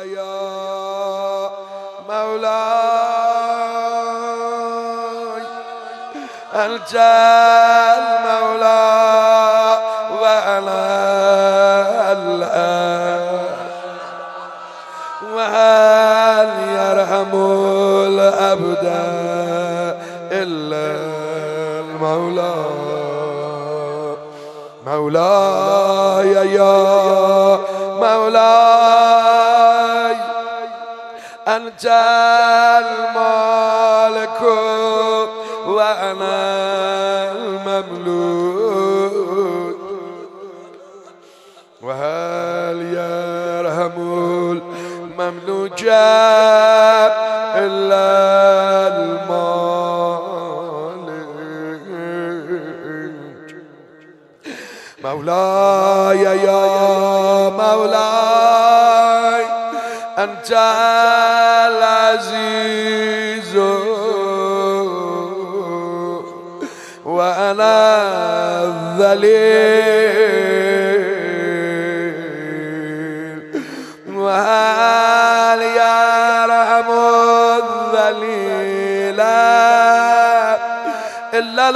یا مولاي أنت المولى وأنا الآن وهل يرحم العبد إلا المولى مولاي يا مولاي أنت المالك وأنا المملوك وهل يرحم المملوك إلا المالك مولاي يا مولاي أنت العزيز وأنا الذليل وهل يرحم الذليل إلا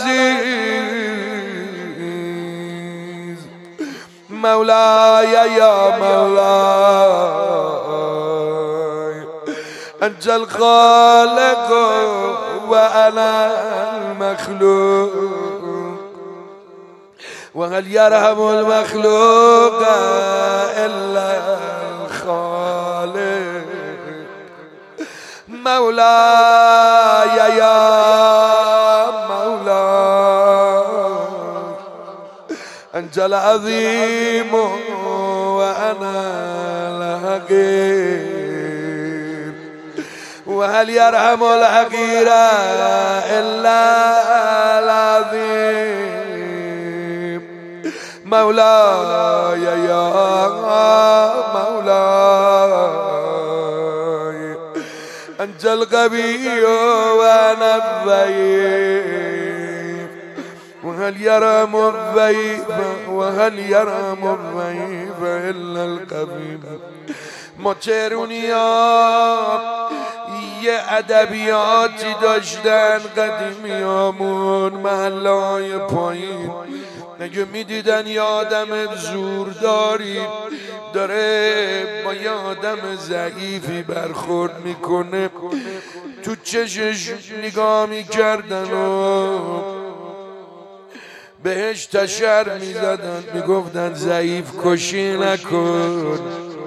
العزيز مولاي يا مولاي أنت الخالق وأنا المخلوق وهل يرحم المخلوق إلا الخالق مولاي يا مولاي أنت العظيم وأنا الحقير وهل يرحم الحقير إلا العظيم مولاي يا مولاي أنت القوي وأنا الضعيف وهل يرحم الضعيف إلا القوي ما چرونیا یه ادبیاتی داشتن قدیمیامون محلهای پایین نگه میدیدن یه آدم زورداری داره با یه آدم ضعیفی برخورد میکنه تو چشش نگاه میکردن و بهش تشر میزدن میگفتن ضعیف کشی نکن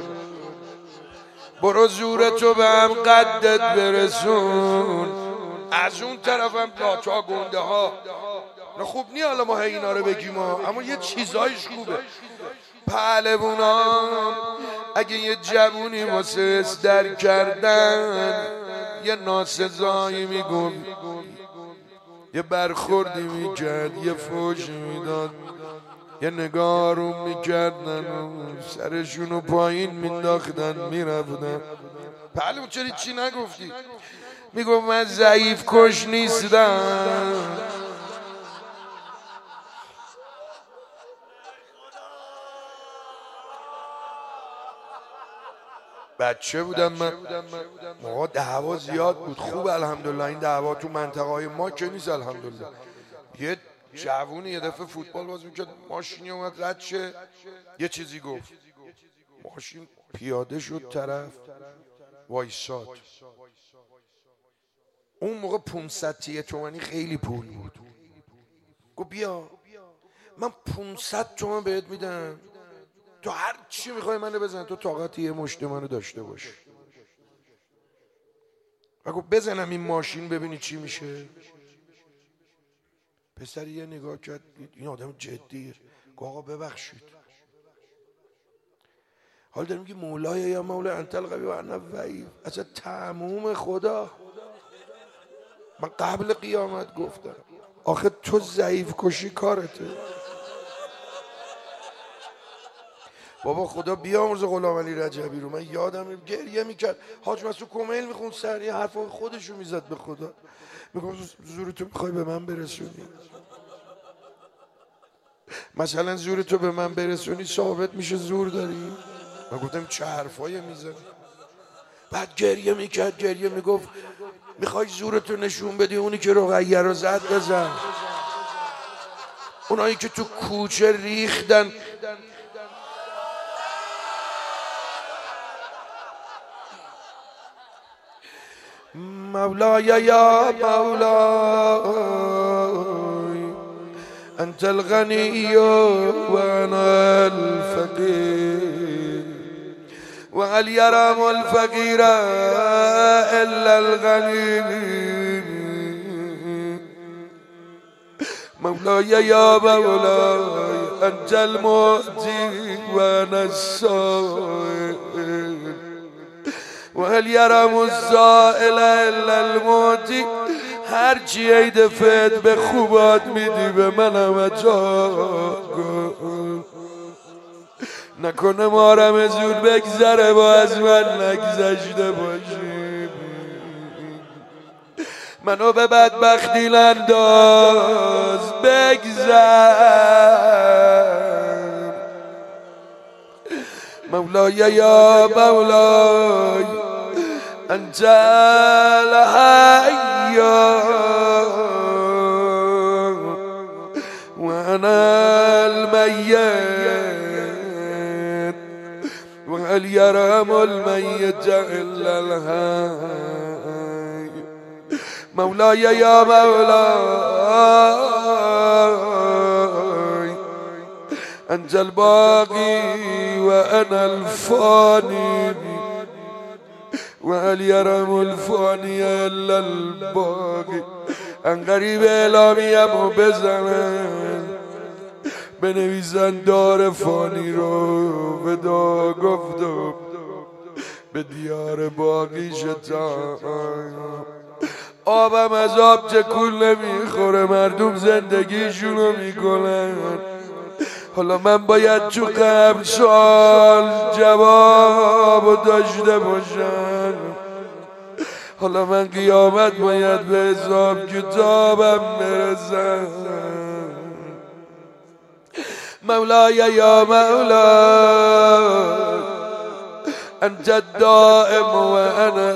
برو زورتو به هم قدت برسون از اون طرفم لاچا گنده ها خوب نی حالا ما اینا رو بگیم اما یه چیزایش خوبه پهلوونا اگه یه جوونی واسه در کردن یه ناسزایی میگم یه برخوردی میکرد یه فوش میداد یه نگاه رو میکردن و سرشونو پایین مینداختن میرفتن پهلوون چرا چی نگفتی؟ میگفت من ضعیف کش نیستم بچه بودم من ما دعوا زیاد بود خوب الحمدلله این دعوا تو منطقه های ما که نیست الحمدلله یه جوونی یه دفعه فوتبال باز میکرد ماشینی اومد رد شه یه چیزی گفت ماشین پیاده شد طرف وایساد اون موقع 500 تومانی خیلی پول بود گفت بیا من 500 تومن بهت میدم تو هر چی میخوای منو بزن تو طاقت یه مشت منو داشته باش و گفت بزنم این ماشین ببینی چی میشه پسر یه نگاه کرد این آدم جدیه گفت آقا ببخشید حال داریم که مولای یا مولا انت القوی و انا الضعیف اصلا تموم خدا من قبل قیامت گفتم آخه تو ضعیف کشی کارته بابا خدا بیامرزه غلام علی رجبی رو من یادم گریه میکرد حاج مسعود کمیل میخوند سر یه حرف خودشو میزد به خدا میگفت زورتو میخوای به من برسونی مثلا زورتو به من برسونی ثابت میشه زور داری من گفتم چه حرفایی میزنی بعد گریه میکرد، گریه میگفت میخوای زورتو نشون بدی؟ اونی که رقیه رو زد بزن، اونایی که تو کوچه ریختن. مولاي يا مولاي أنت الغني وأنا الفقير، وهل يرام الفقير إلا الغني. مولاي يا مولاي أنت المؤتي وأنا السائل، وهل يرام الزائل الا الموتی. هرچی عید فت به خوبات میدی به منم عجا کن، نکنه مارم زور بگذره با از من نگذشته باشی. منو به بدبختی ننداز بگذر. مولاي يا مولاي أنت الحي وأنا الميت، وهل يرام الميت إلا الحي. مولاي يا مولاي أنت الباقي وأنا الفاني، وهل يرم الفاني إلا الباقي. ان غریب اعلامیم بزنن بنویسن دار فانی رو ودا گفتم به دیار باقی شتان. آبم از آب چکول نمیخوره، مردم زندگیشونو میکنن. حالا من باید تو قبر سوال جواب داشته باشم، حالا من قیامت باید به حساب کتابم برسم. مولاي يا مولاي أنت الدائم وأنا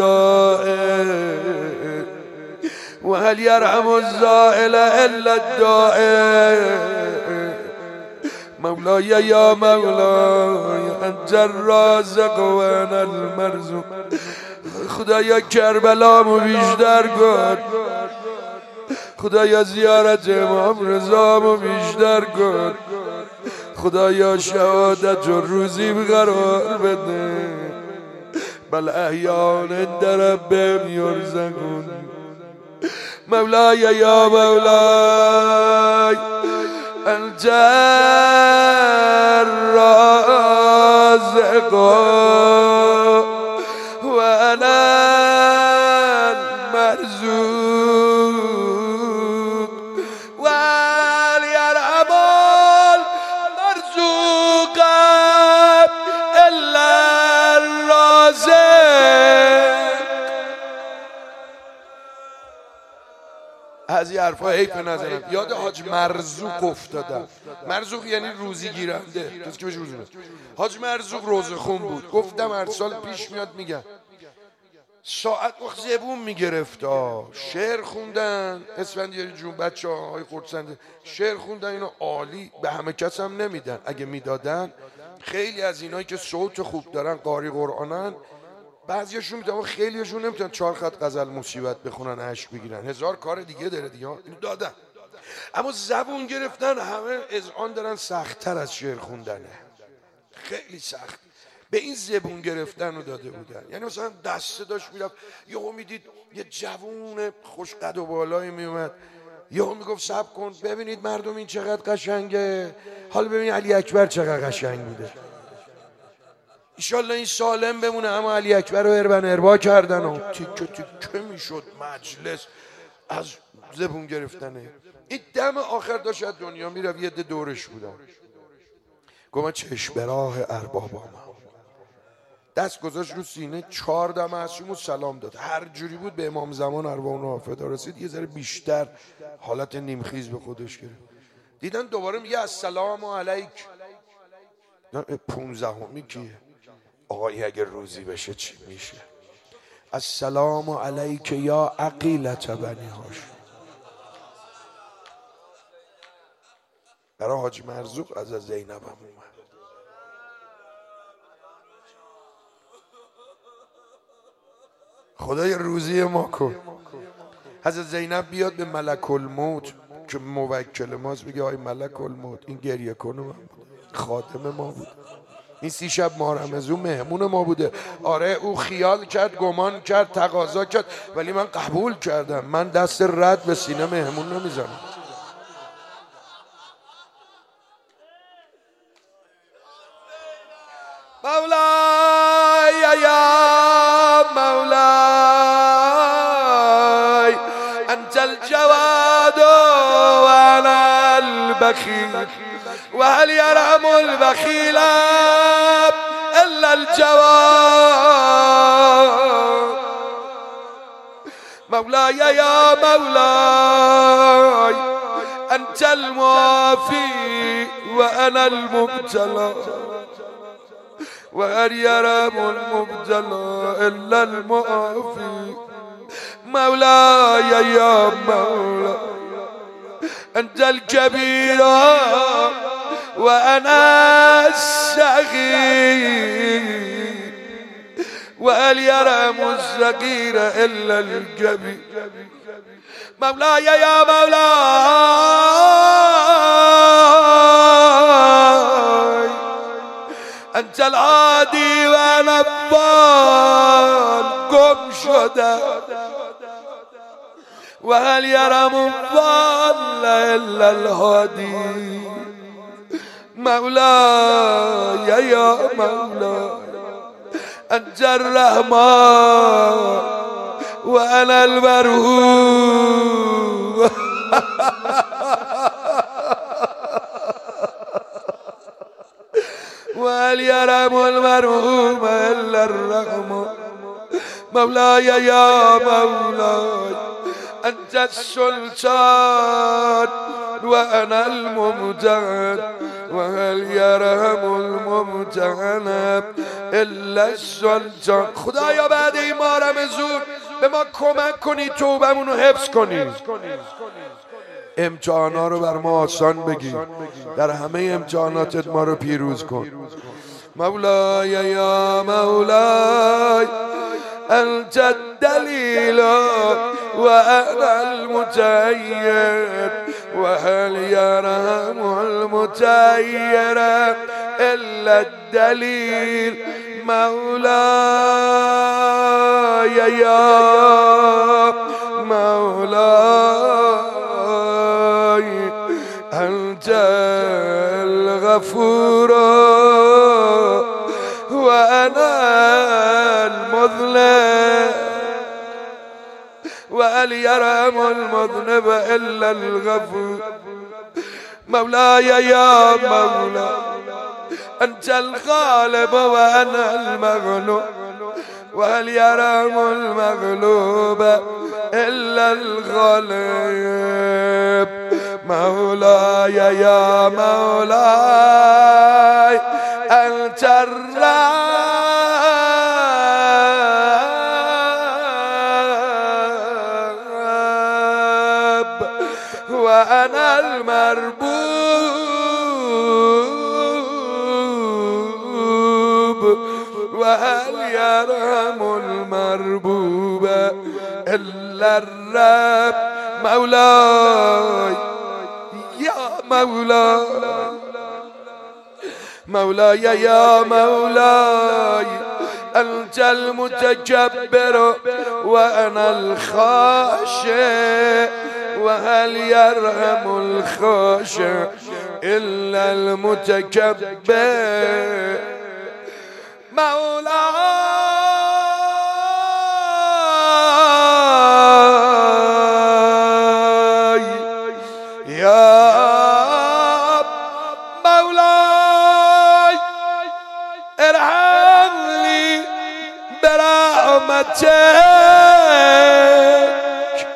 الزائل، وهل يرحم الزائل إلا الدائم. مولاي يا مولاي أنت الرازق وأنا المرزوق. خدایا کربلامو بیشتر کن، خدایا زیارت امام رضامو بیشتر کن، خدایا شهادت و روزیم قرار بده. بل احیان عند ربهم یرزقون. مولاي يا مولاي أنت الرازق وأنا المرزوق، وهل يرحم المرزوق إلا الرازق. از این حرفا حیف نزنم. یاد حاج مرزوق افتادم. مرزوق یعنی روزی گیرنده، کسی که بهش روزی میده. حاج مرزوق روزخون بود. گفتم هر سال پیش میاد میگم ساعت وقت زبون میگرفت، شعر خوندن اسفندیاری جون، بچه های خردسنده شعر خوندن، اینو عالی. به همه کس هم نمیدن، اگه میدادن خیلی از اینایی که صوت خوب دارن قاری قرآنن بعضیاشون میدونم، خیلیشون نمیتونن 4 خط غزل مصیبت بخونن اشک بگیرن، هزار کار دیگه داره دیگه. اینو دادن، اما زبون گرفتن همه اذعان دارن سخت‌تر از شعر خوندنه، خیلی سخت. به این زبون گرفتن رو داده بودن. یعنی مثلا دسته داشت میرفت، یهو میدید یه جوون خوش قد و بالایی میومد، یهو میگفت صبر کن ببینید مردم این چقدر قشنگه، حالا ببین علی اکبر چقدر قشنگ بوده، ایشالله این سالم بمونه. اما علی اکبر رو اربن اربا کردن و تیکه تیکه میشد مجلس از زبون گرفتنه. این دم آخر داشت از دنیا میرفت، یه عده دورش بودن، گفت من چشم به راه اربابام، دست گذاشت رو سینه، 4 دم معصوم و سلام داد. هر جوری بود به امام زمان ارواح و حافظ رسید، یه ذره بیشتر حالت نیمخیز به خودش گرفت. دیدن دوباره میگه السلام علیک. 15می کیه؟ آقای اگه روزی بشه چی میشه؟ السلام علیک یا عقیلة بنی هاشم. برای حاج مرزوق از زینب هم اومد. خدای روزی ما کن. حضرت زینب بیاد به ملک الموت که موکل ماست، بگه آی ملک الموت این گریه کنه من خادم ما بود، این 30 شب ماه رمضان مهمون ما بوده. آره او خیال کرد، گمان کرد، تقاضا کرد، ولی من قبول کردم. من دست رد به سینه مهمون نمیزنم. مولاي يا مولاي أنت الجواد وأنا البخيل، وهل يرحم البخيل إلا الجواد. مولاي يا مولاي أنت المعافي وأنا المبتلى، وهل يرحم المبتلى إلا المعافي. مولاي يا مولاي أنت الكبير وأنا الصغير، وهل يرحم الصغير إلا الكبير. مولاي يا مولاي أنت العادي وأنا الضال قم شده، وهل يرحم الضال إلا الهادي. مولاي يا مولاي أنت الرحمن وأنا المرحوم. وهل يرحم المرحوم إلا الرحمن. مولاي يا مولاي أنت السلطان وأنا الممتحن، وهل يرحم الممتحن إلا السلطان. خدایا بعد این ماه رمضان به ما کمک کنی توبمون رو حفظ کنی، امتحانا رو بر ما آسان بگی، در همه امتحاناتت ما رو پیروز کن. مولاي يا مولاي أنت الدليل وأنا المتأيد، وهل يرحم المتأيد إلا الدليل. مولاي يا مولاي أنت الغفور وأنا المذنب، وهل يرحم المذنب إلا الغفور. مولاي يا مولاي أنت الغالب وأنا المغلوب، وهل يرحم المغلوب إلا الغالب. مولاي يا مولاي أنت الرب وأنا المربوب، وهل يرحم المربوب إلا الرب. مولاي يا مولاي مولاي يا مولاي أنت المتكبر وأنا الخاشع، وهل يرحم الخاشع إلا المتكبر. مولاي يا مولاي ارحمني برحمتك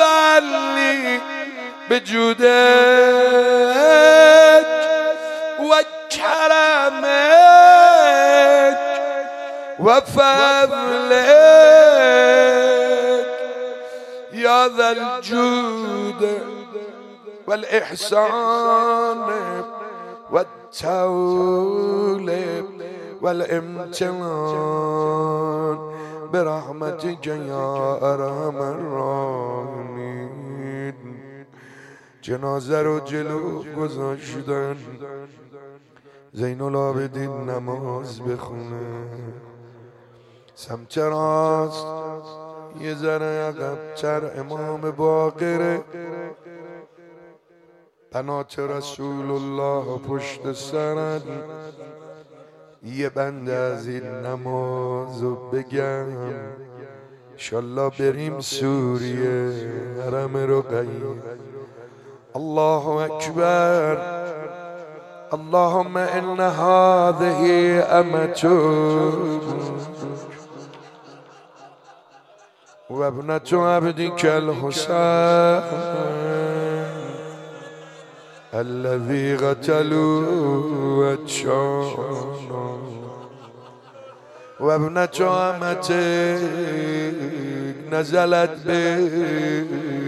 وارضني بجودك، كرمك وفضلك يا ذا الجود والإحسان والتول والامتنان برحمتك يا أرحم الراحمين. جنازه رو جلو گذاشتن زین العابدین نماز بخونه، سمت راست یه ذره عقب‌تر امام باقره، بنات رسول الله پشت سرن. یه بند از این نمازو بگم انشالله بریم سوریه حرم رقیه. الله اکبر. اللهم ان هذه امتك وابنة عبدك الحسين الذي قتلوا الشام وابنة امتك نزلت بك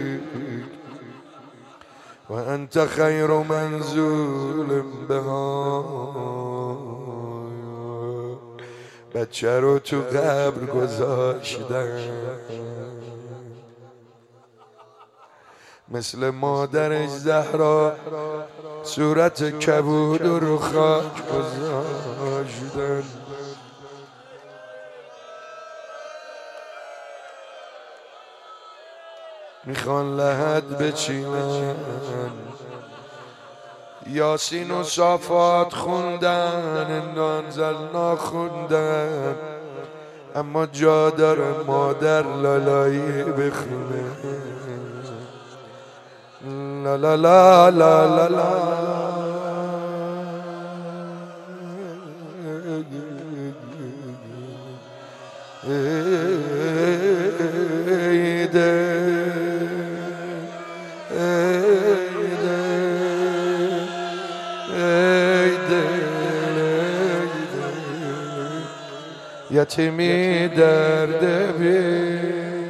وأنت خير منزول بها. بچه رو تو قبر گذاشتن مثل مادرش زهرا صورت کبود رو خاک گذاشتن. میخوان لحد بچینن، یاسین و صافات خوندن، انزلنا خوندن، اما جا داره مادر لالایی بخونه. لا لا لا لا لا لا یتیمی درد بی